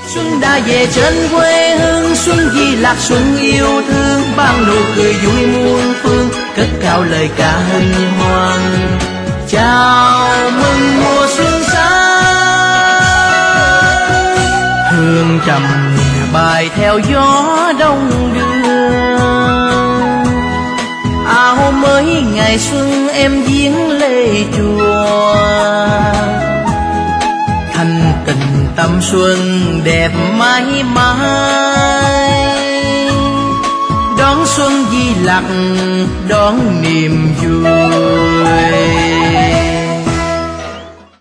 Xuân đã về trên quê hương, xuân di lạc xuân yêu thương, bao nụ cười vui muôn phương, cất cao lời ca hân hoan. Chào mừng mùa xuân sang, hương trầm bài theo gió đông đưa. Áo mới ngày xuân em viếng lê chùa, thanh tình tâm xuân đẹp mãi mãi. Đón xuân di lặc đón niềm vui.